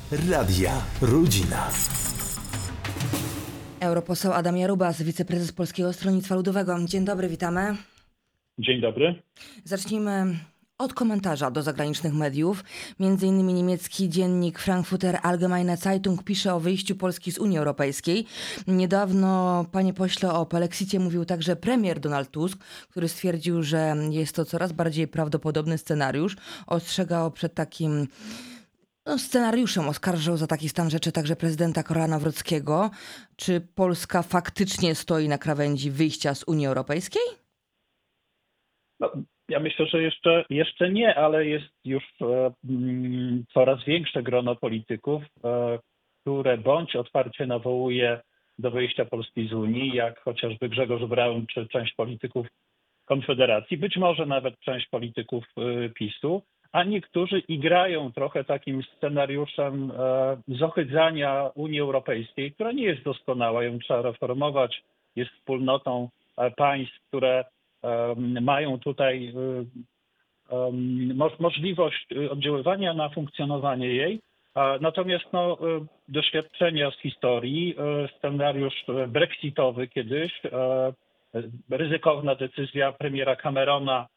Radia Rodzina. Europoseł Adam Jarubas, wiceprezes Polskiego Stronnictwa Ludowego. Dzień dobry, witamy. Dzień dobry. Zacznijmy od komentarza do zagranicznych mediów. Między innymi niemiecki dziennik Frankfurter Allgemeine Zeitung pisze o wyjściu Polski z Unii Europejskiej. Niedawno, panie pośle, o polexicie mówił także premier Donald Tusk, który stwierdził, że jest to coraz bardziej prawdopodobny scenariusz. Ostrzegał przed takim scenariuszem, oskarżył za taki stan rzeczy także prezydenta Karola Nawrockiego. Czy Polska faktycznie stoi na krawędzi wyjścia z Unii Europejskiej? No, ja myślę, że jeszcze nie, ale jest już coraz większe grono polityków, które bądź otwarcie nawołuje do wyjścia Polski z Unii, jak chociażby Grzegorz Braun czy część polityków Konfederacji, być może nawet część polityków PiS-u, a niektórzy igrają trochę takim scenariuszem zohydzania Unii Europejskiej, która nie jest doskonała, ją trzeba reformować, jest wspólnotą państw, które mają tutaj możliwość oddziaływania na funkcjonowanie jej. Natomiast doświadczenia z historii, scenariusz brexitowy kiedyś, ryzykowna decyzja premiera Camerona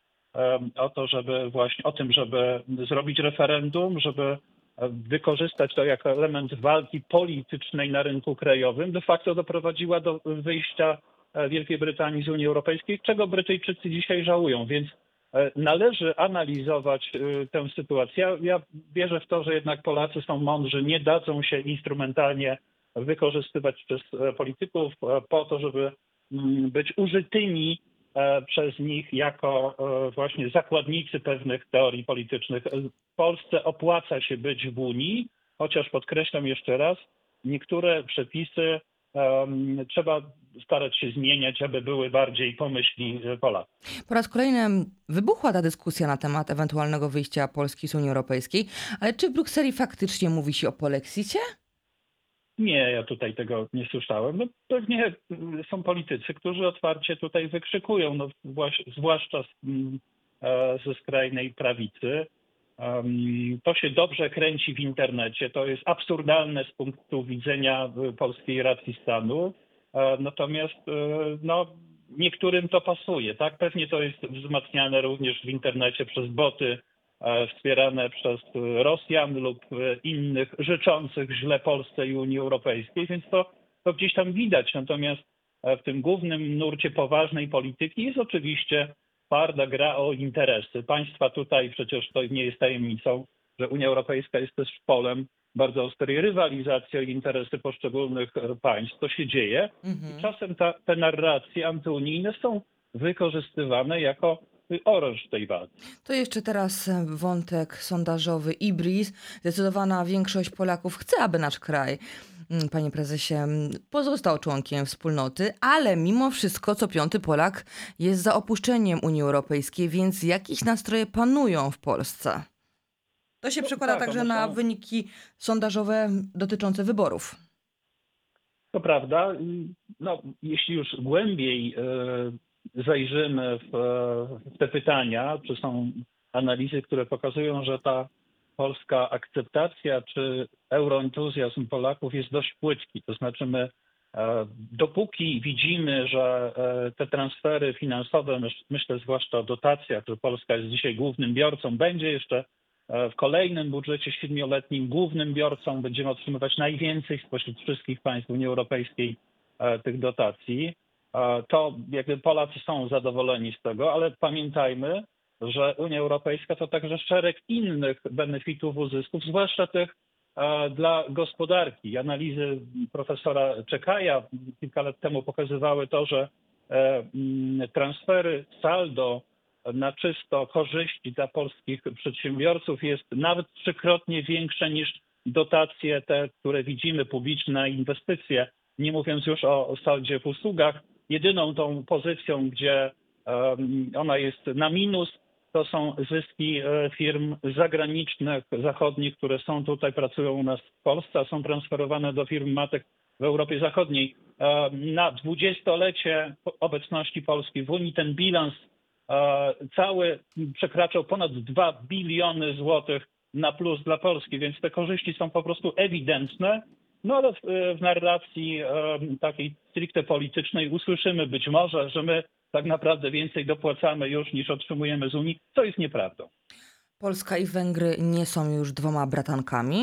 o tym, żeby zrobić referendum, żeby wykorzystać to jako element walki politycznej na rynku krajowym, de facto doprowadziła do wyjścia Wielkiej Brytanii z Unii Europejskiej, czego Brytyjczycy dzisiaj żałują, więc należy analizować tę sytuację. Ja wierzę w to, że jednak Polacy są mądrzy, nie dadzą się instrumentalnie wykorzystywać przez polityków po to, żeby być użytymi przez nich jako właśnie zakładnicy pewnych teorii politycznych. W Polsce opłaca się być w Unii, chociaż podkreślam jeszcze raz, niektóre przepisy trzeba starać się zmieniać, aby były bardziej pomyślni Polaków. Po raz kolejny wybuchła ta dyskusja na temat ewentualnego wyjścia Polski z Unii Europejskiej, ale czy w Brukseli faktycznie mówi się o polexicie? Nie, ja tutaj tego nie słyszałem. No, pewnie są politycy, którzy otwarcie tutaj wykrzykują, zwłaszcza ze skrajnej prawicy. To się dobrze kręci w internecie. To jest absurdalne z punktu widzenia polskiej racji stanu. Natomiast niektórym to pasuje. Tak? Pewnie to jest wzmacniane również w internecie przez boty wspierane przez Rosjan lub innych życzących źle Polsce i Unii Europejskiej, więc to gdzieś tam widać. Natomiast w tym głównym nurcie poważnej polityki jest oczywiście twarda gra o interesy. Państwa tutaj przecież to nie jest tajemnicą, że Unia Europejska jest też polem bardzo ostrej rywalizacji o interesy poszczególnych państw. To się dzieje. I czasem te narracje antyunijne są wykorzystywane jako oręż tej walki. To jeszcze teraz wątek sondażowy IBRIS. Zdecydowana większość Polaków chce, aby nasz kraj, panie prezesie, pozostał członkiem wspólnoty, ale mimo wszystko co piąty Polak jest za opuszczeniem Unii Europejskiej, więc jakieś nastroje panują w Polsce. To się przekłada także na wyniki sondażowe dotyczące wyborów. To prawda. Jeśli już głębiej zajrzymy w te pytania, czy są analizy, które pokazują, że ta polska akceptacja czy euroentuzjazm Polaków jest dość płytki. To znaczy my dopóki widzimy, że te transfery finansowe, myślę zwłaszcza o dotacjach, że Polska jest dzisiaj głównym biorcą, będzie jeszcze w kolejnym budżecie siedmioletnim głównym biorcą, będziemy otrzymywać najwięcej spośród wszystkich państw Unii Europejskiej tych dotacji, to jakby Polacy są zadowoleni z tego, ale pamiętajmy, że Unia Europejska to także szereg innych benefitów, uzysków, zwłaszcza tych dla gospodarki. Analizy profesora Czekaja kilka lat temu pokazywały to, że transfery saldo na czysto korzyści dla polskich przedsiębiorców jest nawet trzykrotnie większe niż dotacje te, które widzimy, publiczne inwestycje, nie mówiąc już o saldzie w usługach. Jedyną tą pozycją, gdzie ona jest na minus, to są zyski firm zagranicznych, zachodnich, które są tutaj, pracują u nas w Polsce, a są transferowane do firm matek w Europie Zachodniej. Na 20-lecie obecności Polski w Unii ten bilans cały przekraczał ponad 2 biliony złotych na plus dla Polski, więc te korzyści są po prostu ewidentne. No ale w narracji takiej stricte politycznej usłyszymy być może, że my tak naprawdę więcej dopłacamy już niż otrzymujemy z Unii, co jest nieprawdą. Polska i Węgry nie są już dwoma bratankami?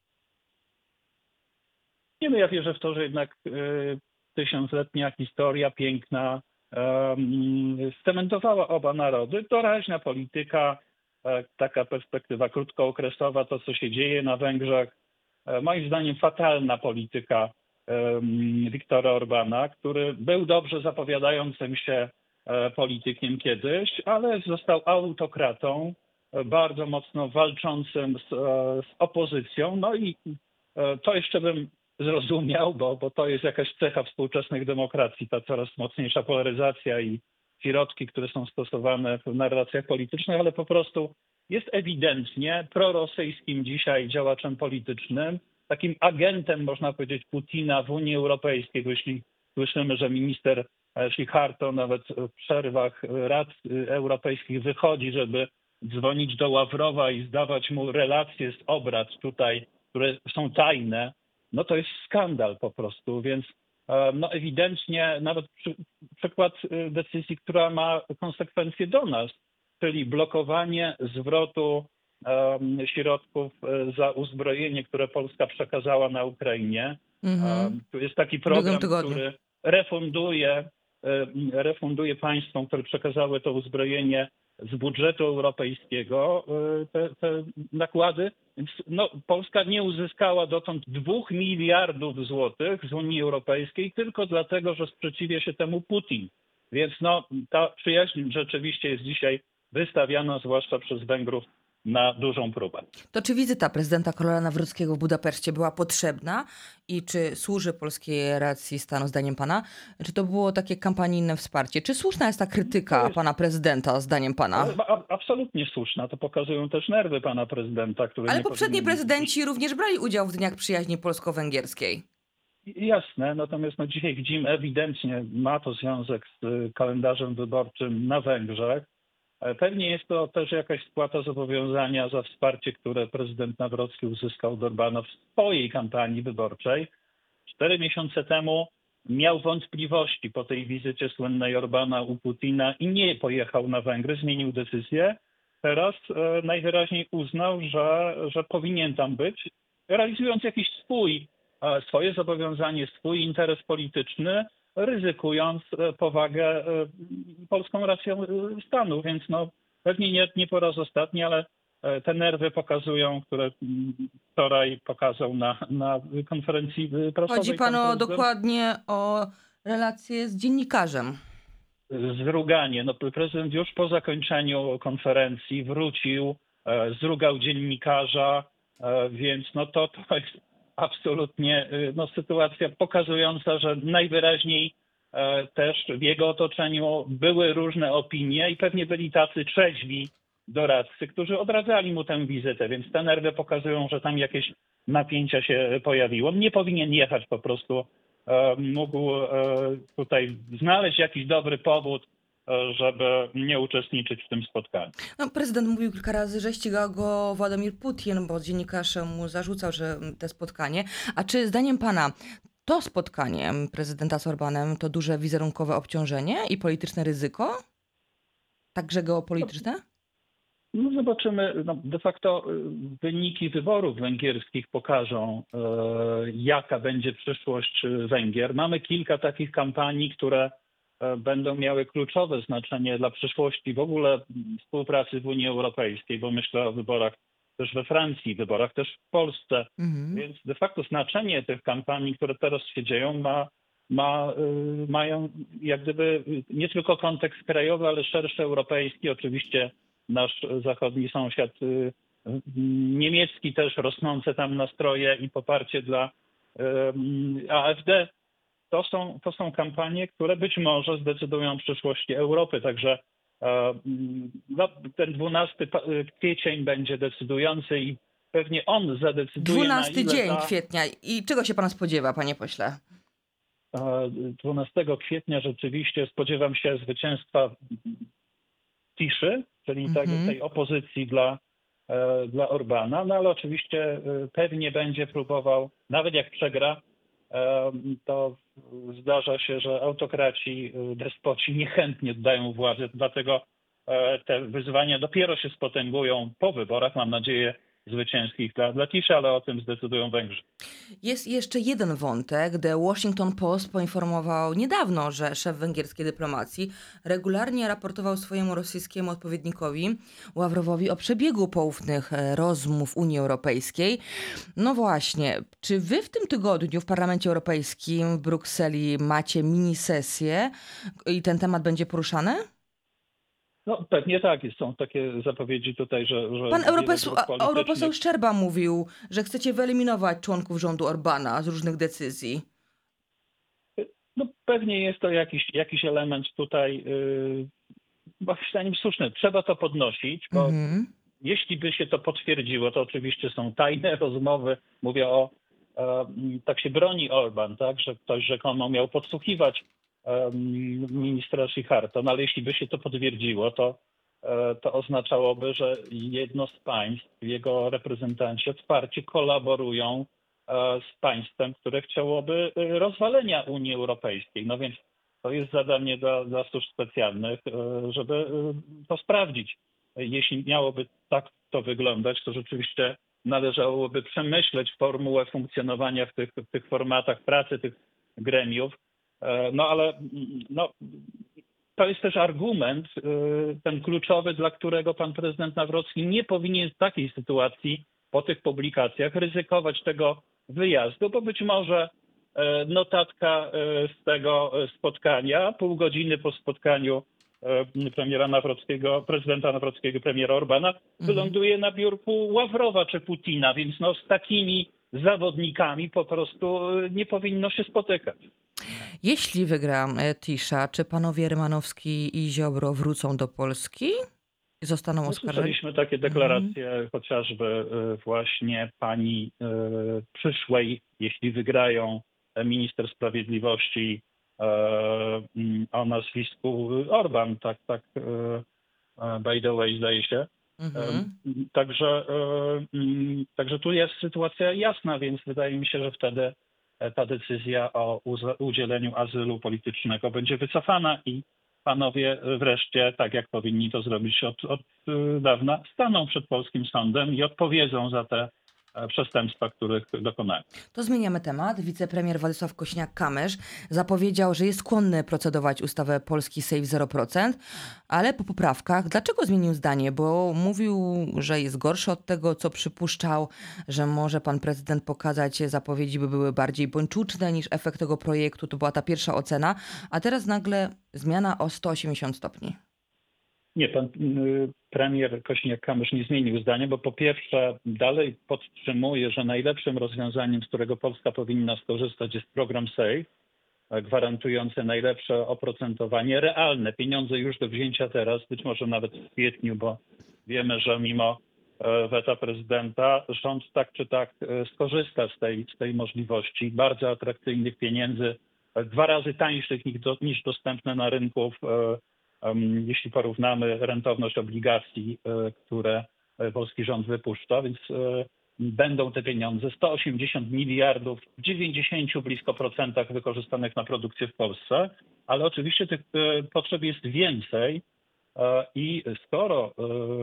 Nie, no ja wierzę w to, że jednak tysiącletnia historia piękna scementowała oba narody. Doraźna polityka, taka perspektywa krótkookresowa, to co się dzieje na Węgrzech, moim zdaniem fatalna polityka Viktora Orbána, który był dobrze zapowiadającym się politykiem kiedyś, ale został autokratą, bardzo mocno walczącym z opozycją. No i to jeszcze bym zrozumiał, bo to jest jakaś cecha współczesnych demokracji, ta coraz mocniejsza polaryzacja i środki, które są stosowane w narracjach politycznych, ale po prostu jest ewidentnie prorosyjskim dzisiaj działaczem politycznym, takim agentem, można powiedzieć, Putina w Unii Europejskiej, bo jeśli słyszymy, że minister Szijjarto nawet w przerwach Rad Europejskich wychodzi, żeby dzwonić do Ławrowa i zdawać mu relacje z obrad tutaj, które są tajne, no to jest skandal po prostu, więc no ewidentnie nawet przykład decyzji, która ma konsekwencje do nas, czyli blokowanie zwrotu środków za uzbrojenie, które Polska przekazała na Ukrainie. Tu jest taki program, który refunduje państwom, które przekazały to uzbrojenie z budżetu europejskiego te nakłady. Więc no, Polska nie uzyskała dotąd 2 miliardów złotych z Unii Europejskiej tylko dlatego, że sprzeciwia się temu Putin. Więc no, ta przyjaźń rzeczywiście jest dzisiaj wystawiana, zwłaszcza przez Węgrów, na dużą próbę. To czy wizyta prezydenta Karola Nawrockiego w Budapeszcie była potrzebna i czy służy polskiej racji stanu zdaniem pana? Czy to było takie kampanijne wsparcie? Czy słuszna jest ta krytyka pana prezydenta zdaniem pana? Absolutnie słuszna. To pokazują też nerwy pana prezydenta, który Ale nie poprzedni powinien... prezydenci również brali udział w Dniach Przyjaźni Polsko-Węgierskiej. Jasne, natomiast no dzisiaj widzimy ewidentnie, ma to związek z kalendarzem wyborczym na Węgrzech. Pewnie jest to też jakaś spłata zobowiązania za wsparcie, które prezydent Nawrocki uzyskał od Orbána w swojej kampanii wyborczej. 4 miesiące temu miał wątpliwości po tej wizycie słynnej Orbána u Putina i nie pojechał na Węgry, zmienił decyzję. Teraz najwyraźniej uznał, że powinien tam być, realizując jakiś swoje zobowiązanie, swój interes polityczny, ryzykując powagę polską racją stanu. Więc no, pewnie nie po raz ostatni, ale te nerwy pokazują, które wczoraj pokazał na konferencji prasowej. Chodzi panu dokładnie o relacje z dziennikarzem. Zruganie. No, prezydent już po zakończeniu konferencji wrócił, zrugał dziennikarza, więc no to jest absolutnie no, sytuacja pokazująca, że najwyraźniej też w jego otoczeniu były różne opinie i pewnie byli tacy trzeźwi doradcy, którzy odradzali mu tę wizytę, więc te nerwy pokazują, że tam jakieś napięcia się pojawiło. Nie powinien jechać po prostu. Mógł tutaj znaleźć jakiś dobry powód, żeby nie uczestniczyć w tym spotkaniu. No, prezydent mówił kilka razy, że ścigał go Władimir Putin, bo dziennikarz mu zarzucał, że te spotkanie. A czy zdaniem pana to spotkanie prezydenta z Orbánem to duże wizerunkowe obciążenie i polityczne ryzyko? Także geopolityczne? No zobaczymy. No, de facto wyniki wyborów węgierskich pokażą, jaka będzie przyszłość Węgier. Mamy kilka takich kampanii, które będą miały kluczowe znaczenie dla przyszłości w ogóle współpracy w Unii Europejskiej, bo myślę o wyborach też we Francji, wyborach też w Polsce. Więc de facto znaczenie tych kampanii, które teraz się dzieją, mają jak gdyby nie tylko kontekst krajowy, ale szerszy europejski. Oczywiście nasz zachodni sąsiad niemiecki też, rosnące tam nastroje i poparcie dla AfD. To są kampanie, które być może zdecydują o przyszłości Europy. Także no, ten 12 kwiecień będzie decydujący i pewnie on zadecyduje 12 dzień kwietnia. I czego się pan spodziewa, panie pośle? 12 kwietnia rzeczywiście spodziewam się zwycięstwa Tiszy, czyli tej opozycji dla dla Orbana, no ale oczywiście pewnie będzie próbował, nawet jak przegra, to zdarza się, że autokraci, despoci niechętnie oddają władzę, dlatego te wyzwania dopiero się spotęgują po wyborach, mam nadzieję, zwycięskich dla Tisza, ale o tym zdecydują Węgrzy. Jest jeszcze jeden wątek. The Washington Post poinformował niedawno, że szef węgierskiej dyplomacji regularnie raportował swojemu rosyjskiemu odpowiednikowi Ławrowowi o przebiegu poufnych rozmów Unii Europejskiej. No właśnie, czy wy w tym tygodniu w Parlamencie Europejskim w Brukseli macie mini-sesję i ten temat będzie poruszany? No pewnie tak, są takie zapowiedzi tutaj, że Pan wiele europoseł, grup politycznych- europoseł Szczerba mówił, że chcecie wyeliminować członków rządu Orbana z różnych decyzji. No pewnie jest to jakiś element tutaj, moim zdaniem słuszny. Trzeba to podnosić, bo jeśli by się to potwierdziło, to oczywiście są tajne rozmowy. Mówię tak się broni Orban, tak, że ktoś rzekomo miał podsłuchiwać ministra Schiharta, no ale jeśli by się to potwierdziło, to oznaczałoby, że jedno z państw, jego reprezentanci otwarcie kolaborują z państwem, które chciałoby rozwalenia Unii Europejskiej. No więc to jest zadanie dla służb specjalnych, żeby to sprawdzić. Jeśli miałoby tak to wyglądać, to rzeczywiście należałoby przemyśleć formułę funkcjonowania w tych formatach pracy, tych gremiów. No ale to jest też argument, ten kluczowy, dla którego pan prezydent Nawrocki nie powinien w takiej sytuacji po tych publikacjach ryzykować tego wyjazdu, bo być może notatka z tego spotkania, pół godziny po spotkaniu prezydenta Nawrockiego, premiera Orbana, wyląduje na biurku Ławrowa czy Putina, więc z takimi zawodnikami po prostu nie powinno się spotykać. Jeśli wygra Tisza, czy panowie Rymanowski i Ziobro wrócą do Polski? Zostaną oskarżeni? Słyszeliśmy takie deklaracje chociażby właśnie pani przyszłej, jeśli wygrają, minister sprawiedliwości o nazwisku Orban, tak by the way zdaje się. Także tu jest sytuacja jasna, więc wydaje mi się, że wtedy ta decyzja o udzieleniu azylu politycznego będzie wycofana i panowie wreszcie, tak jak powinni to zrobić od dawna, staną przed polskim sądem i odpowiedzą za te przestępstwa, których dokonali. To zmieniamy temat. Wicepremier Władysław Kosiniak-Kamysz zapowiedział, że jest skłonny procedować ustawę Polski Save 0%, ale po poprawkach. Dlaczego zmienił zdanie? Bo mówił, że jest gorszy od tego, co przypuszczał, że może pan prezydent pokazać zapowiedzi, by były bardziej buńczuczne niż efekt tego projektu. To była ta pierwsza ocena, a teraz nagle zmiana o 180 stopni. Nie, pan premier Kosiniak-Kamysz nie zmienił zdania, bo po pierwsze dalej podtrzymuje, że najlepszym rozwiązaniem, z którego Polska powinna skorzystać, jest program SAVE, gwarantujący najlepsze oprocentowanie, realne pieniądze już do wzięcia teraz, być może nawet w kwietniu, bo wiemy, że mimo weta prezydenta rząd tak czy tak skorzysta z tej możliwości bardzo atrakcyjnych pieniędzy, 2 razy tańszych niż dostępne na rynku, jeśli porównamy rentowność obligacji, które polski rząd wypuszcza, więc będą te pieniądze 180 miliardów, w 90 blisko procentach wykorzystanych na produkcję w Polsce, ale oczywiście tych potrzeb jest więcej i skoro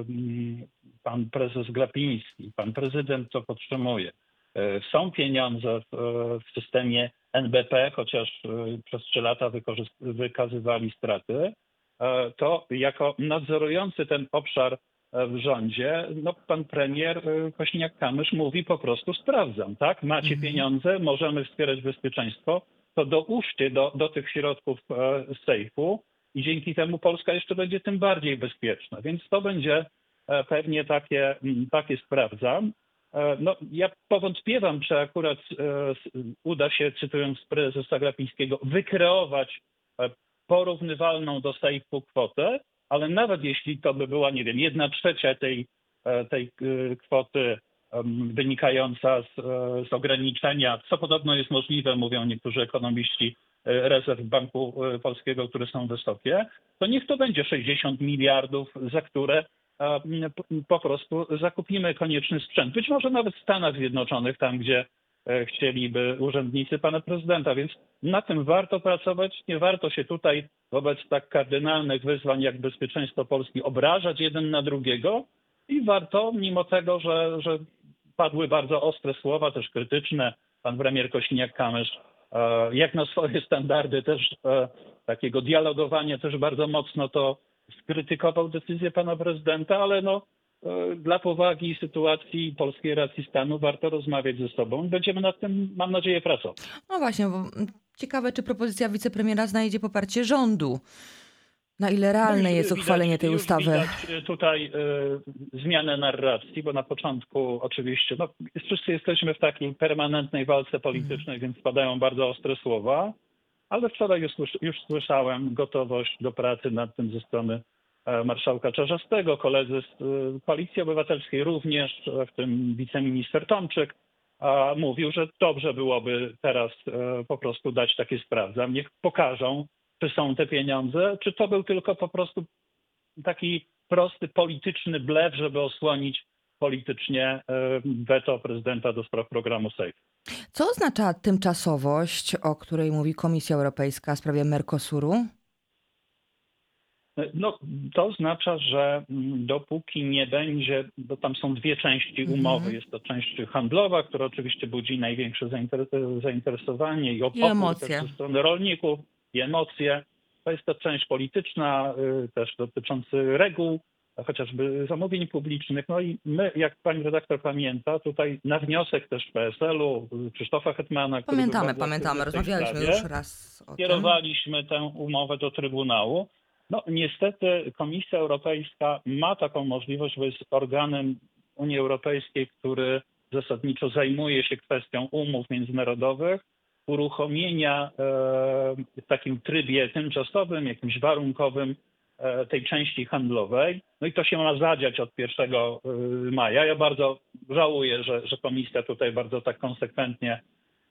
pan prezes Glapiński, pan prezydent to podtrzymuje, są pieniądze w systemie NBP, chociaż przez 3 lata wykazywali straty, to jako nadzorujący ten obszar w rządzie, pan premier Kosiniak-Kamysz mówi po prostu sprawdzam, tak? Macie pieniądze, możemy wspierać bezpieczeństwo, to dołóżcie do tych środków z sejfu i dzięki temu Polska jeszcze będzie tym bardziej bezpieczna. Więc to będzie pewnie takie sprawdzam. Ja powątpiewam, czy akurat uda się, cytując prezesa Glapińskiego, wykreować porównywalną do sejfu kwotę, ale nawet jeśli to by była, nie wiem, 1/3 tej kwoty wynikająca z ograniczenia, co podobno jest możliwe, mówią niektórzy ekonomiści, rezerw Banku Polskiego, które są wysokie, to niech to będzie 60 miliardów, za które po prostu zakupimy konieczny sprzęt. Być może nawet w Stanach Zjednoczonych, tam gdzie chcieliby urzędnicy pana prezydenta, więc na tym warto pracować. Nie warto się tutaj wobec tak kardynalnych wyzwań jak bezpieczeństwo Polski obrażać jeden na drugiego i warto, mimo tego, że padły bardzo ostre słowa, też krytyczne, pan premier Kosiniak-Kamysz, jak na swoje standardy też takiego dialogowania też bardzo mocno to skrytykował decyzję pana prezydenta, ale dla powagi sytuacji polskiej racji stanu warto rozmawiać ze sobą. Będziemy nad tym, mam nadzieję, pracować. No właśnie, bo ciekawe, czy propozycja wicepremiera znajdzie poparcie rządu. Na ile realne jest uchwalenie tej ustawy? Widać tutaj zmianę narracji, bo na początku oczywiście wszyscy jesteśmy w takiej permanentnej walce politycznej, więc padają bardzo ostre słowa, ale wczoraj już słyszałem gotowość do pracy nad tym ze strony marszałka Czarzastego, koledzy z Koalicji Obywatelskiej również, w tym wiceminister Tomczyk, mówił, że dobrze byłoby teraz po prostu dać takie sprawdzam. Niech pokażą, czy są te pieniądze, czy to był tylko po prostu taki prosty polityczny blef, żeby osłonić politycznie weto prezydenta do spraw programu SAFE. Co oznacza tymczasowość, o której mówi Komisja Europejska w sprawie Mercosuru? To oznacza, że dopóki nie będzie, bo tam są dwie części umowy. Jest to część handlowa, która oczywiście budzi największe zainteresowanie i opór też ze strony rolników i emocje. To jest to część polityczna, też dotyczący reguł, chociażby zamówień publicznych. No i my, jak pani redaktor pamięta, tutaj na wniosek też PSL-u, Krzysztofa Hetmana, Pamiętamy, rozmawialiśmy już raz o tym. Kierowaliśmy tę umowę do Trybunału. Niestety Komisja Europejska ma taką możliwość, bo jest organem Unii Europejskiej, który zasadniczo zajmuje się kwestią umów międzynarodowych, uruchomienia w takim trybie tymczasowym, jakimś warunkowym tej części handlowej. I to się ma zadziać od 1 maja. Ja bardzo żałuję, że Komisja tutaj bardzo tak konsekwentnie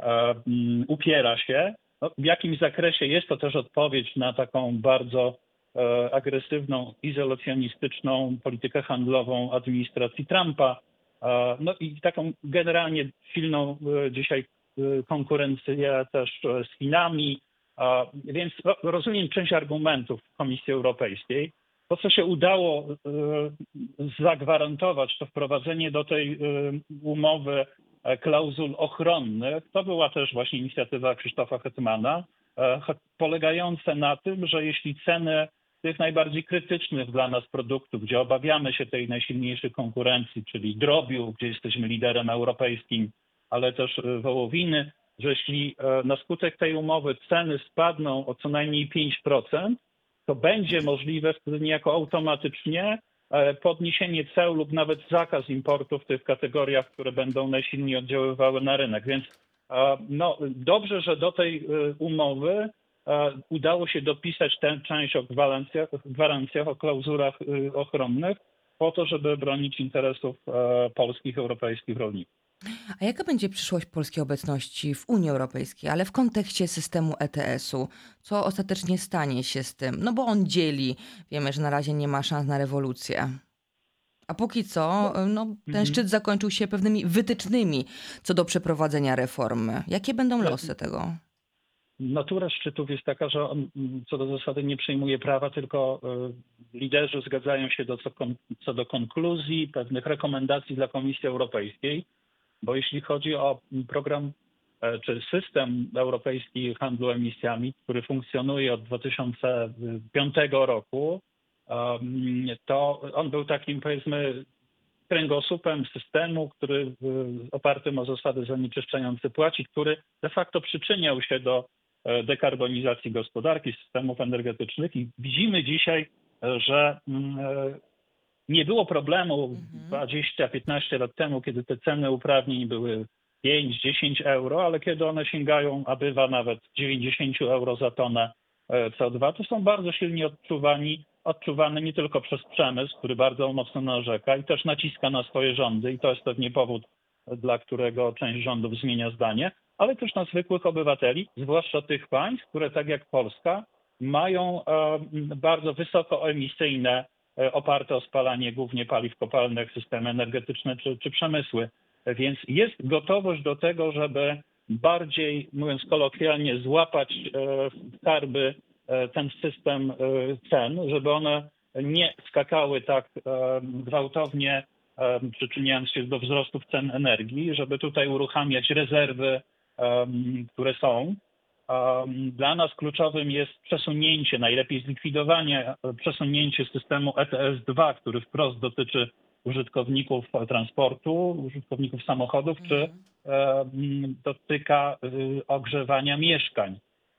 upiera się. W jakimś zakresie jest to też odpowiedź na taką bardzo agresywną, izolacjonistyczną politykę handlową administracji Trumpa. I taką generalnie silną dzisiaj konkurencję też z Chinami. Więc rozumiem część argumentów Komisji Europejskiej. To, co się udało zagwarantować, to wprowadzenie do tej umowy klauzul ochronnych. To była też właśnie inicjatywa Krzysztofa Hetmana, polegająca na tym, że jeśli ceny tych najbardziej krytycznych dla nas produktów, gdzie obawiamy się tej najsilniejszej konkurencji, czyli drobiu, gdzie jesteśmy liderem europejskim, ale też wołowiny, że jeśli na skutek tej umowy ceny spadną o co najmniej 5%, to będzie możliwe wtedy niejako automatycznie podniesienie ceł lub nawet zakaz importu w tych kategoriach, które będą najsilniej oddziaływały na rynek. Więc dobrze, że do tej umowy udało się dopisać tę część o gwarancjach, o klauzulach ochronnych po to, żeby bronić interesów polskich, europejskich rolników. A jaka będzie przyszłość polskiej obecności w Unii Europejskiej, ale w kontekście systemu ETS-u? Co ostatecznie stanie się z tym? Bo on dzieli. Wiemy, że na razie nie ma szans na rewolucję. A póki co, ten szczyt zakończył się pewnymi wytycznymi co do przeprowadzenia reformy. Jakie będą losy tego? Natura szczytów jest taka, że on co do zasady nie przyjmuje prawa, tylko liderzy zgadzają się co do konkluzji, pewnych rekomendacji dla Komisji Europejskiej, bo jeśli chodzi o program czy system europejski handlu emisjami, który funkcjonuje od 2005 roku, to on był takim, powiedzmy, kręgosłupem systemu, który opartym o zasady zanieczyszczający płaci, który de facto przyczyniał się do dekarbonizacji gospodarki, systemów energetycznych i widzimy dzisiaj, że nie było problemu 20-15 lat temu, kiedy te ceny uprawnień były 5-10 euro, ale kiedy one sięgają, a bywa nawet 90 euro za tonę CO2, to są bardzo silnie odczuwane nie tylko przez przemysł, który bardzo mocno narzeka i też naciska na swoje rządy i to jest pewnie powód, dla którego część rządów zmienia zdanie, ale też na zwykłych obywateli, zwłaszcza tych państw, które tak jak Polska mają bardzo wysokoemisyjne oparte o spalanie głównie paliw kopalnych, systemy energetyczne czy przemysły. Więc jest gotowość do tego, żeby bardziej, mówiąc kolokwialnie, złapać w karby ten system cen, żeby one nie skakały tak gwałtownie, przyczyniając się do wzrostów cen energii, żeby tutaj uruchamiać rezerwy, które są. Dla nas kluczowym jest przesunięcie, najlepiej zlikwidowanie, przesunięcie systemu ETS-2, który wprost dotyczy użytkowników transportu, użytkowników samochodów, czy dotyka ogrzewania mieszkań.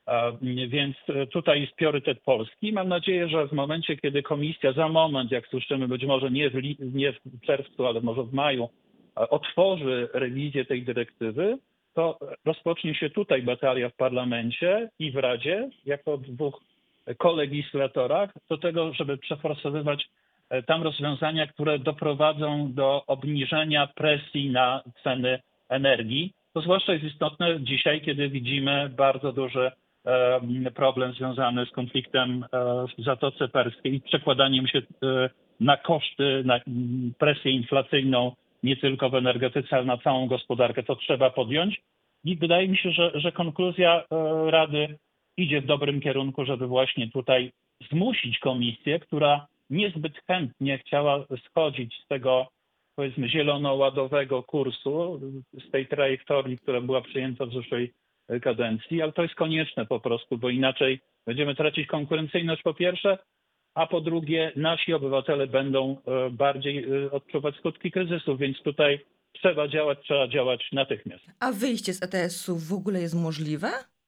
Więc tutaj jest priorytet Polski. Mam nadzieję, że w momencie, kiedy komisja za moment, jak słyszymy, być może nie w czerwcu, ale może w maju, otworzy rewizję tej dyrektywy, to rozpocznie się tutaj batalia w parlamencie i w Radzie, jako dwóch kolegislatorach, do tego, żeby przeforsowywać tam rozwiązania, które doprowadzą do obniżenia presji na ceny energii. To zwłaszcza jest istotne dzisiaj, kiedy widzimy bardzo duży problem związany z konfliktem w Zatoce Perskiej i przekładaniem się na koszty, na presję inflacyjną, nie tylko w energetyce, ale na całą gospodarkę. To trzeba podjąć. I wydaje mi się, że konkluzja Rady idzie w dobrym kierunku, żeby właśnie tutaj zmusić komisję, która niezbyt chętnie chciała schodzić z tego, powiedzmy, zielono-ładowego kursu, z tej trajektorii, która była przyjęta w zeszłej kadencji, ale to jest konieczne po prostu, bo inaczej będziemy tracić konkurencyjność po pierwsze, a po drugie nasi obywatele będą bardziej odczuwać skutki kryzysu, więc tutaj trzeba działać natychmiast. A wyjście z ETS-u w ogóle jest możliwe?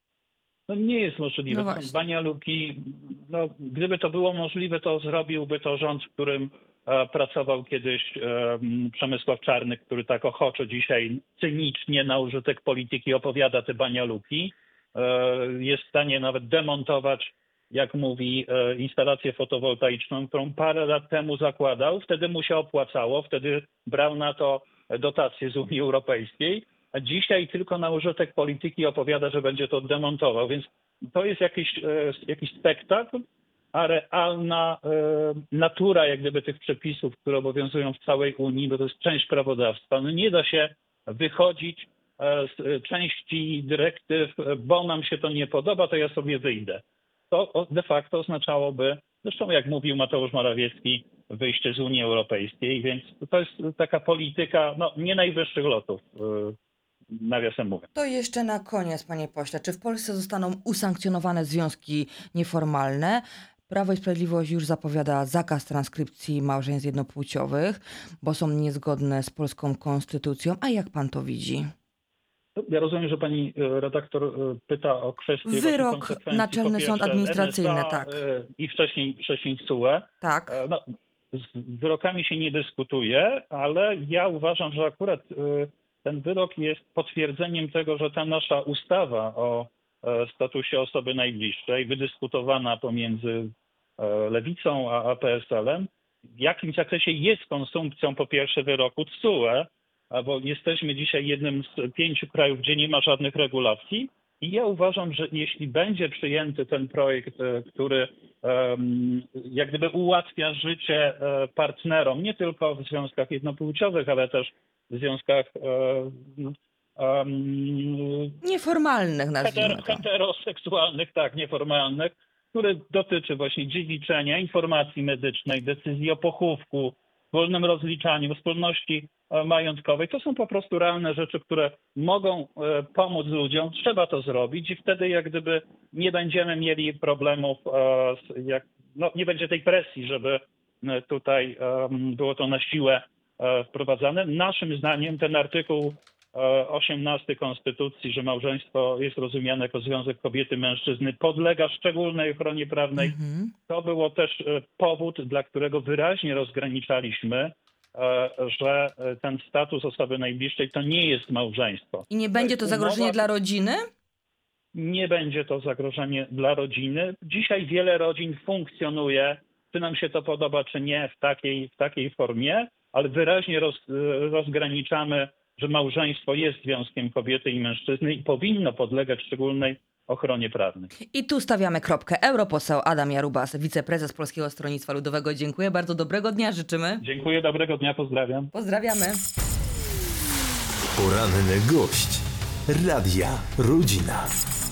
No nie jest możliwe. No To są właśnie. banialuki. No, gdyby to było możliwe, to zrobiłby to rząd, w którym pracował kiedyś Przemysław Czarnek, który tak ochoczo dzisiaj cynicznie na użytek polityki opowiada te banialuki. Jest w stanie nawet demontować, jak mówi, instalację fotowoltaiczną, którą parę lat temu zakładał. Wtedy mu się opłacało, wtedy brał na to dotacje z Unii Europejskiej, a dzisiaj tylko na użytek polityki opowiada, że będzie to demontował. Więc to jest jakiś spektakl, a realna natura jak gdyby tych przepisów, które obowiązują w całej Unii, bo to jest część prawodawstwa. No nie da się wychodzić z części dyrektyw, bo nam się to nie podoba, to ja sobie wyjdę. To de facto oznaczałoby, zresztą jak mówił Mateusz Morawiecki, wyjście z Unii Europejskiej, więc to jest taka polityka nie najwyższych lotów, nawiasem mówiąc. To jeszcze na koniec, panie pośle, czy w Polsce zostaną usankcjonowane związki nieformalne? Prawo i Sprawiedliwość już zapowiada zakaz transkrypcji małżeństw jednopłciowych, bo są niezgodne z polską konstytucją. A jak pan to widzi? Ja rozumiem, że pani redaktor pyta o kwestię Wyrok konsekwencji, Naczelny po pierwsze, Sąd Administracyjny, NSA, tak. I wcześniej TSUE. Tak. Z wyrokami się nie dyskutuje, ale ja uważam, że akurat ten wyrok jest potwierdzeniem tego, że ta nasza ustawa o statusie osoby najbliższej, wydyskutowana pomiędzy Lewicą a PSL-em, w jakimś zakresie jest konsumpcją po pierwsze wyroku TSUE, bo jesteśmy dzisiaj jednym z 5 krajów, gdzie nie ma żadnych regulacji. I ja uważam, że jeśli będzie przyjęty ten projekt, który jak gdyby ułatwia życie partnerom, nie tylko w związkach jednopłciowych, ale też w związkach Nieformalnych, nazwijmy to. heteroseksualnych, tak, nieformalnych, który dotyczy właśnie dziedziczenia, informacji medycznej, decyzji o pochówku, wolnym rozliczaniu, wspólności majątkowej. To są po prostu realne rzeczy, które mogą pomóc ludziom. Trzeba to zrobić i wtedy jak gdyby nie będziemy mieli problemów, nie będzie tej presji, żeby tutaj było to na siłę wprowadzane. Naszym zdaniem ten artykuł 18 Konstytucji, że małżeństwo jest rozumiane jako związek kobiety i mężczyzny, podlega szczególnej ochronie prawnej. To było też powód, dla którego wyraźnie rozgraniczaliśmy, że ten status osoby najbliższej to nie jest małżeństwo. I nie będzie to zagrożenie dla rodziny? Nie będzie to zagrożenie dla rodziny. Dzisiaj wiele rodzin funkcjonuje, czy nam się to podoba, czy nie, w takiej formie, ale wyraźnie rozgraniczamy że małżeństwo jest związkiem kobiety i mężczyzny i powinno podlegać szczególnej ochronie prawnej. I tu stawiamy kropkę. Europoseł Adam Jarubas, wiceprezes Polskiego Stronnictwa Ludowego. Dziękuję bardzo, dobrego dnia życzymy. Dziękuję, dobrego dnia, pozdrawiam. Pozdrawiamy. Poranny gość Radia Rodzina.